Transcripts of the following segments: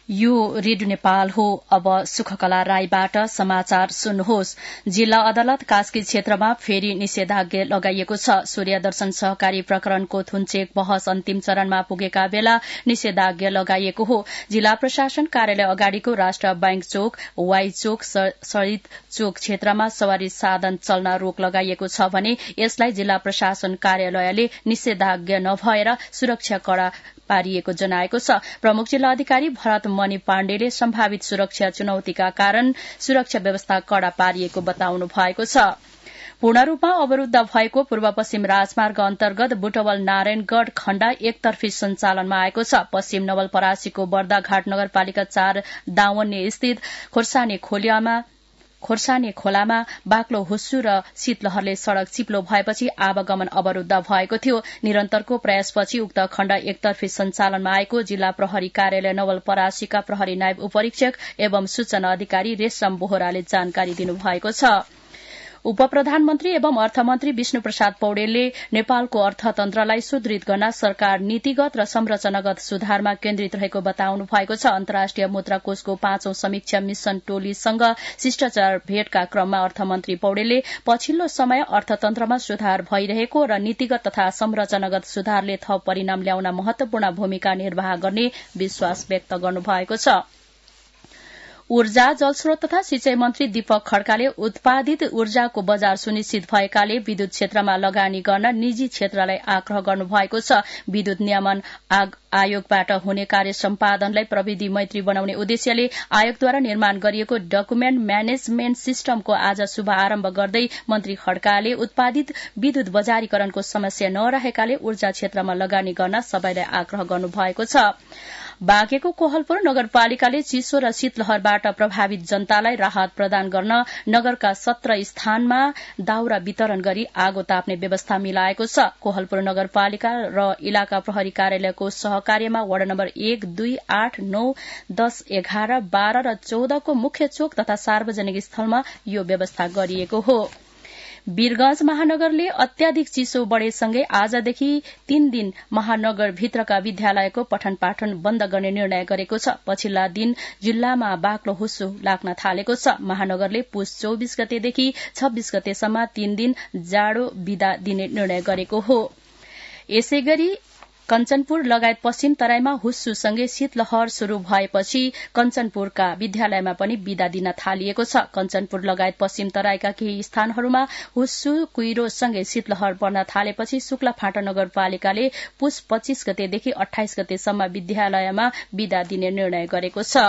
यो रेडियो नेपाल हो। अब सुखकला राईबाट समाचार सुन्नुहोस्। जिल्ला अदालत कास्की क्षेत्रमा फेरि निषेधाज्ञा लगाइएको छ। सूर्यदर्शन सहकारी प्रकरणको थुन्चेक बहस अन्तिम चरणमा पुगेका बेला निषेधाज्ञा लगाइएको हो। जिल्ला प्रशासन कार्यालय अगाडिको राष्ट्र बैंक चोक, वाई चोक सहित चोक क्षेत्रमा सवारी साधन चल्न रोक लगाइएको छ भने यसलाई जिल्ला प्रशासन कार्यालयले निषेधाज्ञा नभएर सुरक्षा कड़ा पारिएको जनाएको छ। प्रमुख जिल्ला अधिकारी भरत मणि पाण्डेले सम्भावित सुरक्षा चुनौतीका कारण सुरक्षा व्यवस्था कड़ा पारिएको बताउनु भएको छ। पूर्ण रूपमा अवरूद्ध भएको पूर्व पश्चिम राजमार्ग अन्तर्गत बुटवल नारायणगढ़ खण्ड एकतर्फी सञ्चालनमा आएको छ। पश्चिम नवलपरासीको बर्दाघाट नगरपालिका 4 दावन्ने स्थित खोर्सानी खोलामा बाक्लो हुस्सु र शीतलहरले सड़क चिप्लो भएपछि आवागमन अवरूद्ध भएको थियो। निरन्तरको प्रयासपछि उक्त खण्ड एकतर्फी सञ्चालनमा आएको जिल्ला प्रहरी कार्यालय नवलपरासीका प्रहरी नायब उपरीक्षक एवं सूचना अधिकारी रेशम बोहराले जानकारी दिनुभएको छ। उपप्रधानमन्त्री एवं अर्थमन्त्री विष्णु प्रसाद पौडेलले नेपालको अर्थतन्त्रलाई सुदृढ गर्न सरकार नीतिगत र संरचनागत सुधारमा केन्द्रित रहेको बताउनु भएको छ। अन्तर्राष्ट्रिय मुद्रा कोषको 5औं समीक्षा मिशन टोलीसँग शिष्टाचार भेटका क्रममा अर्थमन्त्री पौडेलले पछिल्लो समय अर्थतन्त्रमा सुधार भइरहेको र नीतिगत तथा संरचनागत सुधारले थप परिणाम ल्याउन महत्वपूर्ण भूमिका निर्वाह गर्ने विश्वास व्यक्त गर्नुभएको छ। ऊर्जा, जलस्रोत तथा सिंचाई मन्त्री दीपक खड्काले उत्पादित ऊर्जाको बजार सुनिश्चित भएकाले विद्युत क्षेत्रमा लगानी गर्न निजी क्षेत्रलाई आग्रह गर्नुभएको छ। विद्युत नियमन आयोगबाट हुने कार्य सम्पादनलाई प्रविधि मैत्री बनाउने उद्देश्यले आयोगद्वारा निर्माण गरिएको डकुमेन्ट म्यानेजमेन्ट सिस्टमको आज शुभारम्भ गर्दै मन्त्री खड्काले उत्पादित विद्युत बजारीकरणको समस्या नरहेकाले ऊर्जा क्षेत्रमा लगानी गर्न सबैलाई आग्रह गर्नुभएको छ। बाँकेको कोहलपुर नगरपालिकाले चिसो र शीतलहरबाट प्रभावित जनतालाई राहत प्रदान गर्न नगरका 17 स्थानमा दाउरा वितरण गरी आगो ताप्ने व्यवस्था मिलाएको छ। कोहलपुर नगरपालिका र इलाका प्रहरी कार्यालयको सहकार्यमा वडा नम्बर 1, 2, 8, 9, 10, 11, 12 र 14 को मुख्य चोक तथा सार्वजनिक स्थलमा यो व्यवस्था गरिएको हो। वीरगंज महानगरले अत्याधिक चिसो बढ़ेसँगै आजदेखि 3 दिन महानगरभित्रका विद्यालयको पठन पाठन बन्द गर्ने निर्णय गरेको छ। पछिल्ला दिन जिल्लामा बाक्लो हुस्सु लाग्न थालेको छ। महानगरले पुस 24 गतेदेखि 26 गतेसम्म 3 दिन जाडो बिदा दिने निर्णय गरेको हो। यसैगरी कञ्चनपुर लगायत पश्चिम तराईमा हुस्सुसँगै शीतलहर शुरू भएपछि कञ्चनपुरका विद्यालयमा पनि बिदा दिन थालिएको छ। कञ्चनपुर लगायत पश्चिम तराईका केही स्थानहरूमा हुस्सु कुहिरोसँगै शीतलहर बढ्न थालेपछि शुक्लाफाँटा नगरपालिकाले पुस 25 गतेदेखि 28 गतेसम्म विद्यालयमा बिदा दिने निर्णय गरेको छ।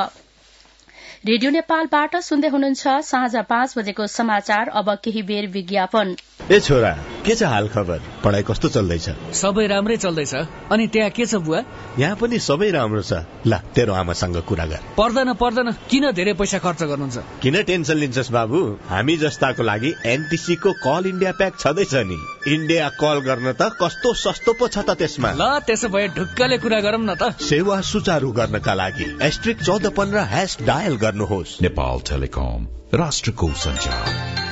रेडियो नेपालबाट सुन्दै हुनुहुन्छ साँझ 5 बजेको समाचार। अब केही बेर विज्ञापन। ए छोरा, के छ हाल खबर? पढाइ कस्तो चल्दैछ? सबै राम्रै चल्दैछ। अनि त्यहाँ के छ बुवा? यहाँ पनि सबै राम्रो छ। ल तेरो आमासँग कुरा गर। पर्दैन, किन धेरै पैसा खर्च गर्नुहुन्छ? किन टेन्सन लिन्छस् बाबु? हामी जस्ताको लागि एनटीसी को कल इन्डिया प्याक छँदैछ नि। इन्डिया कल गर्न त कस्तो सस्तो पो छ त त्यसमा। ल त्यसो भए ढुक्कले कुरा गरौँ न त। सेवा सुचारू गर्नका लागि *1415# डायल गर्नुहोस्। नेपाल टेलिकम, राष्ट्रको सञ्चार।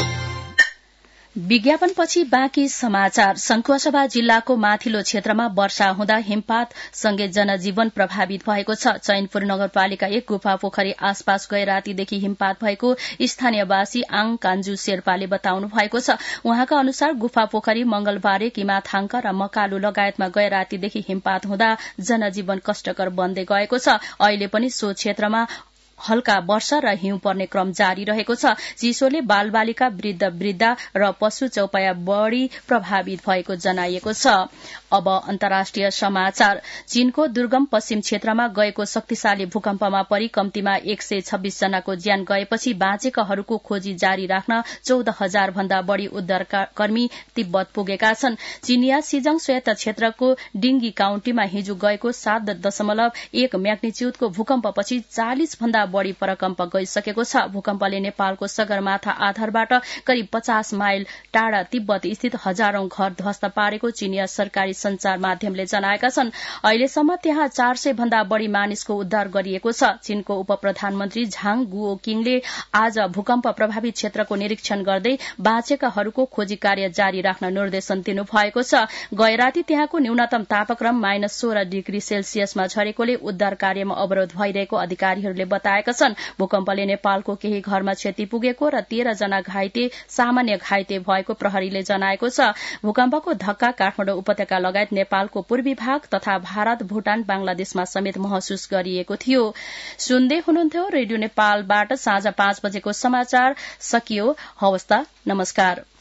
विज्ञापनपछि बाँकी समाचार। सङ्खुवासभा जिल्लाको माथिल्लो क्षेत्रमा वर्षा हुँदा हिमपात सँगै जनजीवन प्रभावित भएको छ। चैनपुर नगरपालिका 1 गुफा पोखरी आसपास गए रातीदेखि हिमपात भएको स्थानीयवासी आङ कान्जु शेर्पाले बताउनु भएको छ। उहाँका अनुसार गुफा पोखरी, मंगलबारे, किमाथाङ्क र मकालु लगायतमा गए रातीदेखि हिमपात हुँदा जनजीवन कष्टकर बन्दै गएको छ। अहिले पनि सो क्षेत्रमा हल्का वर्षा र हिउँ पर्ने क्रम जारी रहेको छ। चिसोले बालबालिका, वृद्ध र पशु चौपाया बढ़ी प्रभावित भएको जनाइएको छ। अब अन्तर्राष्ट्रिय समाचार। चीनको दुर्गम पश्चिम क्षेत्रमा गएको शक्तिशाली भूकम्पमा परि कम्तीमा 126 जनाको ज्यान गएपछि बाँचेकाहरूको खोजी जारी राख्न 14,000 भन्दा बढ़ी उद्धारकर्मी तिब्बत पुगेका छन्। चीनिया सिजङ स्वायत्त क्षेत्रको डिङ्गी काउन्टीमा हिजो गएको 7.1 म्याग्निच्युडको भूकम्पपछि 40 भन्दा बढ़ी भूकम्प गइसकेको छ। भूकम्पले नेपालको सगरमाथा आधारबाट करिब 50 माइल टाढा तिब्बत स्थित हजारौं घर ध्वस्त पारेको चीनिया सरकारी संचार माध्यमले जनाएका छन्। अहिलेसम्म त्यहाँ 400 भन्दा बढ़ी मानिसको उद्धार गरिएको छ। चीनको उप प्रधानमन्त्री झाङ गुओ किङले आज भूकम्प प्रभावित क्षेत्रको निरीक्षण गर्दै बाँचेकाहरूको खोजी कार्य जारी राख्न निर्देशन दिनुभएको छ। गएराती त्यहाँको न्यूनतम तापक्रम -16 डिग्री सेल्सियसमा झरेकोले उद्धार कार्यमा अवरोध भइरहेको अधिकारीहरूले बताएका छन्। भूकम्पले नेपालको केही घरमा क्षति पुगेको र 13 जना घाइते सामान्य घाइते भएको प्रहरीले जनाएको छ। भूकम्पको धक्का काठमाडौँ उपत्यका लगायत नेपालको पूर्वी भाग तथा भारत, भूटान, बांग्लादेशमा समेत महसुस गरिएको थियो। सुन्दै हुनुहुन्थ्यो रेडियो नेपालबाट साँझ 5 बजेको समाचार सकियो। हवस् त, नमस्कार।